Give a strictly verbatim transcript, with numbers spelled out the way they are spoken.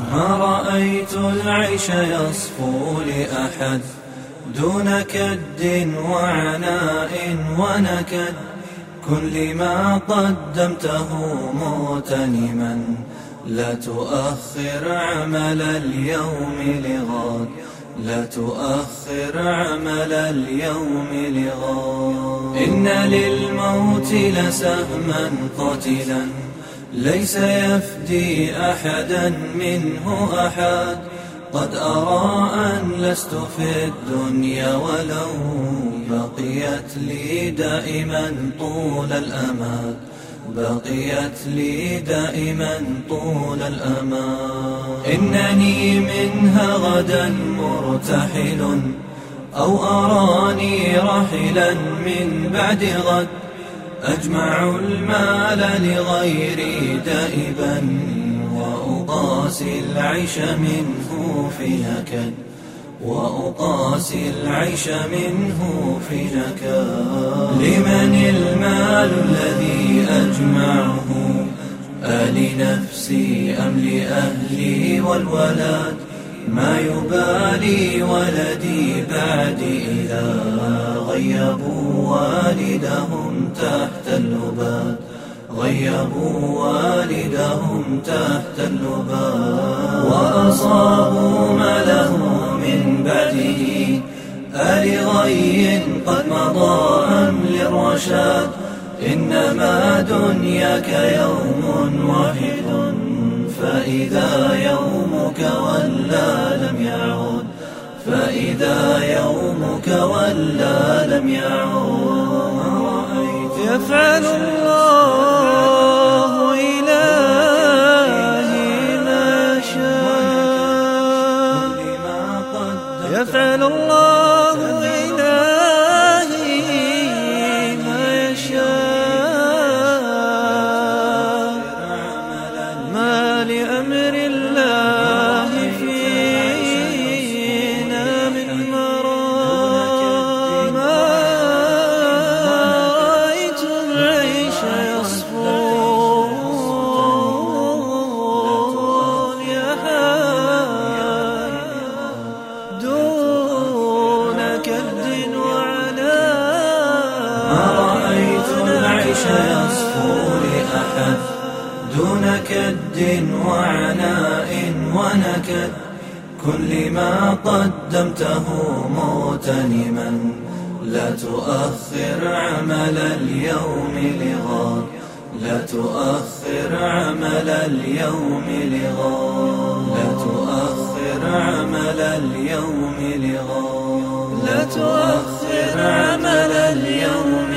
ما رأيت العيش يصفو لأحد دون كد وعناء ونكد. كن لما قدمته مغتنما، لا تؤخر عمل اليوم لغد، لا تؤخر عمل اليوم لغد. إن للموت لسهما قاتلا ليس يفدي أحدا منه أحد. قد أرى أن لست في الدنيا ولو بقيت لي دائما طول الأمد، بقيت لي دائما طول الأمد. إنني منها غدا مرتحل أو أراني رحلا من بعد غد. أجمع المال لغيري دائبا وأقاسي العيش منه في نكد، وأقاسي العيش منه في نكد. لمن المال الذي أجمعه، ألنفسي أم لأهلي والولد؟ ما يبالي ولدي بعدي إذا غيبوا والدهم تحت اللباد، غيبوا والدهم تحت اللباد. وأصابوا ما له من بعده، ألغي قد مضى أم للرشاد؟ إنما دنياك يوم واحد، فإذا يومك ولى لم يعود، فإذا يومك ولى لم يعود. يفعل الله إلهي ما شاء، يفعل الله إلهي ما يشاء. ما لأمر الله فينا من مرام. ما رأيت العيش يصفو لأحد دون كد وعناء. ما رأيت العيش يصفو لأحد دون كد وعناء ونكد. كن لما قدمته مغتنما، لا تؤخر عمل اليوم لغد، لا تؤخر عمل اليوم لغد، لا تؤخر عمل اليوم لغد، لا تؤخر عمل اليوم